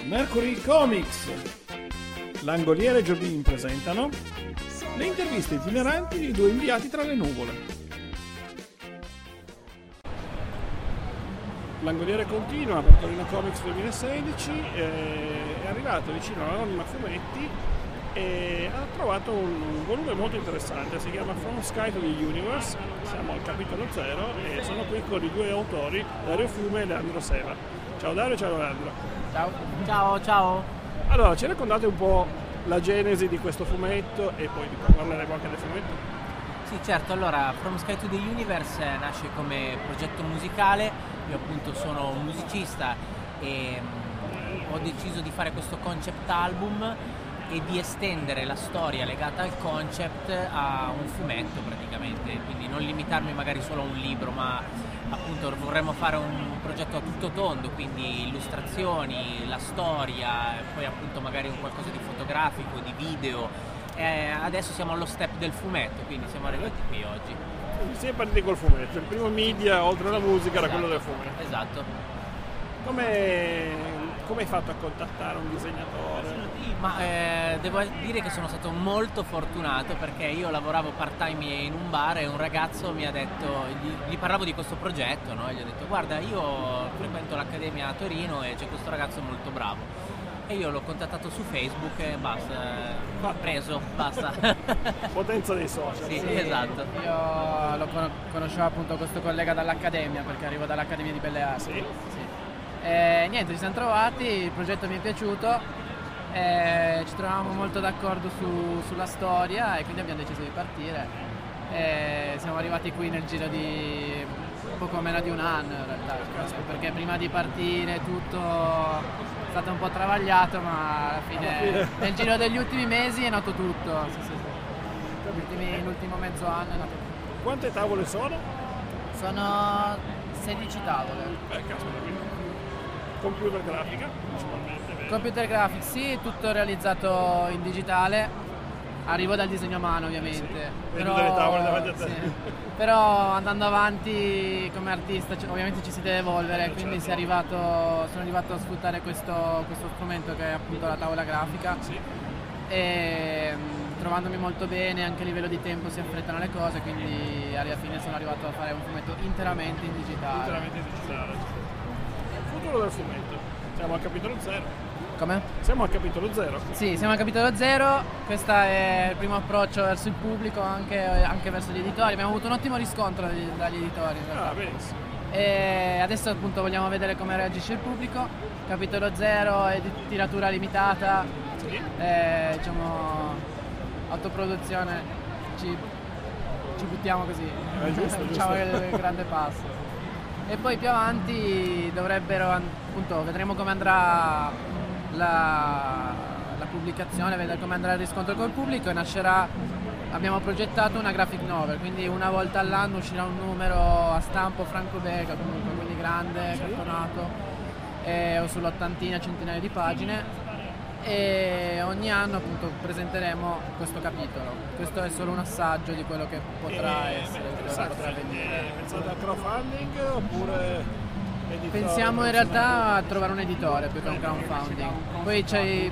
Mercury Comics, Langoliere e Jobim presentano le interviste itineranti di due inviati tra le nuvole. L'Angoliere continua per Torino Comics 2016, è arrivato vicino alla nonna Fumetti e ha trovato un volume molto interessante, si chiama From Sky to the Universe, siamo al capitolo 0 e sono qui con i due autori, Dario Fiume e Leandro Seva. Ciao Dario, ciao Leandro. Ciao. Allora, ci raccontate un po' la genesi di questo fumetto e poi parleremo anche del fumetto? Sì, certo, allora From Sky to the Universe nasce come progetto musicale, io appunto sono un musicista e ho deciso di fare questo concept album e di estendere la storia legata al concept a un fumetto praticamente, quindi non limitarmi magari solo a un libro, ma appunto vorremmo fare un progetto a tutto tondo, quindi illustrazioni, la storia, e poi appunto magari un qualcosa di fotografico, di video. Adesso siamo allo step del fumetto, quindi siamo arrivati qui oggi. Siamo partiti col fumetto, il primo media oltre alla musica era quello del fumetto. Esatto. Come hai fatto a contattare un disegnatore? Ma devo dire che sono stato molto fortunato perché io lavoravo part-time in un bar e un ragazzo mi ha detto, gli parlavo di questo progetto, no? E gli ho detto guarda, io frequento l'accademia a Torino e c'è questo ragazzo molto bravo. E io l'ho contattato su Facebook e basta, preso, basta. Potenza dei social. Sì, esatto. Io lo conoscevo appunto questo collega dall'accademia, perché arrivo dall'Accademia di Belle Arti. Sì. E niente, ci siamo trovati, il progetto mi è piaciuto, ci trovavamo molto d'accordo sulla storia e quindi abbiamo deciso di partire. Siamo arrivati qui nel giro di poco meno di un anno in realtà, perché prima di partire tutto è stato un po' travagliato, ma alla fine nel giro degli ultimi mesi è nato tutto. Sì. L'ultimo mezzo anno è nato tutto. Quante tavole sono? Sono 16 tavole. Caspita, quindi computer grafica principalmente. Vero? Computer graphics, sì, tutto realizzato in digitale. Arrivo dal disegno a mano ovviamente. Sì. Vedo delle tavole davanti a te. Sì. Però andando avanti come artista ovviamente ci si deve evolvere, quindi certo. sono arrivato a sfruttare questo strumento che è appunto la tavola grafica. Sì. E trovandomi molto bene, anche a livello di tempo si affrettano le cose, quindi alla fine sono arrivato a fare un fumetto interamente in digitale. Il futuro del fumetto. Siamo al capitolo 0. Come? Siamo al capitolo 0. Sì, siamo al capitolo 0, questo è il primo approccio verso il pubblico, anche verso gli editori. Abbiamo avuto un ottimo riscontro dagli editori in realtà. Benissimo. E adesso appunto vogliamo vedere come reagisce il pubblico. Capitolo 0 è di tiratura limitata, Sì. diciamo autoproduzione, ci buttiamo così, Giusto. diciamo che è il grande passo. E poi più avanti appunto vedremo come andrà la pubblicazione, vedere come andrà il riscontro col pubblico e abbiamo progettato una graphic novel, quindi una volta all'anno uscirà un numero a stampo franco-belga comunque, quindi grande, cartonato, o sull'ottantina, centinaia di pagine, e ogni anno appunto presenteremo questo capitolo. Questo è solo un assaggio di quello che potrà essere, potrà venire. Pensate al crowdfunding oppure editore? Pensiamo in realtà a trovare un editore più che un crowdfunding. Poi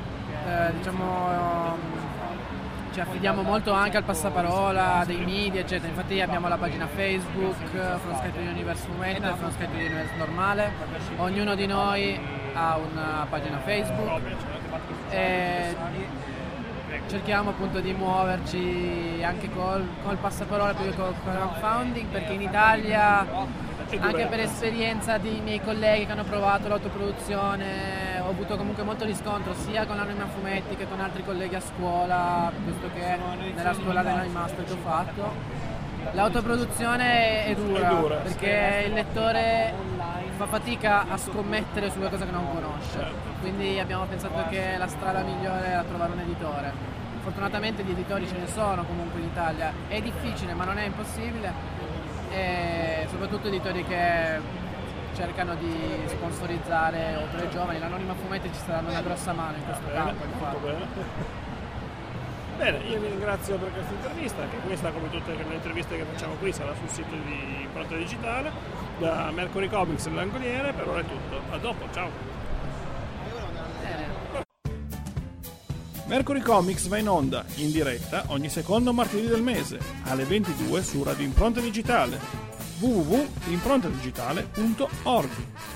ci affidiamo molto anche al passaparola dei media eccetera, infatti abbiamo la pagina Facebook From Sky to the Universe Fumetto e From Sky to the Universe normale, ognuno di noi ha una pagina Facebook e cerchiamo appunto di muoverci anche col passaparola più che col crowdfunding, perché in Italia, anche per esperienza di miei colleghi che hanno provato l'autoproduzione, ho avuto comunque molto riscontro sia con l'Anima Fumetti che con altri colleghi a scuola, piuttosto che nella scuola dell'Animaster che ho fatto. L'autoproduzione è dura perché il lettore fa fatica a scommettere su qualcosa che non conosce, quindi abbiamo pensato che la strada migliore era trovare un editore. Fortunatamente gli editori ce ne sono comunque in Italia, è difficile ma non è impossibile, e soprattutto editori che cercano di sponsorizzare autori giovani. L'Anonima Fumetti ci sta dando una grossa mano in questo campo, infatti. Bene, io vi ringrazio per questa intervista, che questa, come tutte le interviste che facciamo qui, sarà sul sito di Impronta Digitale. Da Mercury Comics e l'Angoliere per ora è tutto. A dopo, ciao! Mercury Comics va in onda, in diretta, ogni secondo martedì del mese, alle 22 su Radio Impronta Digitale, www.improntadigitale.org.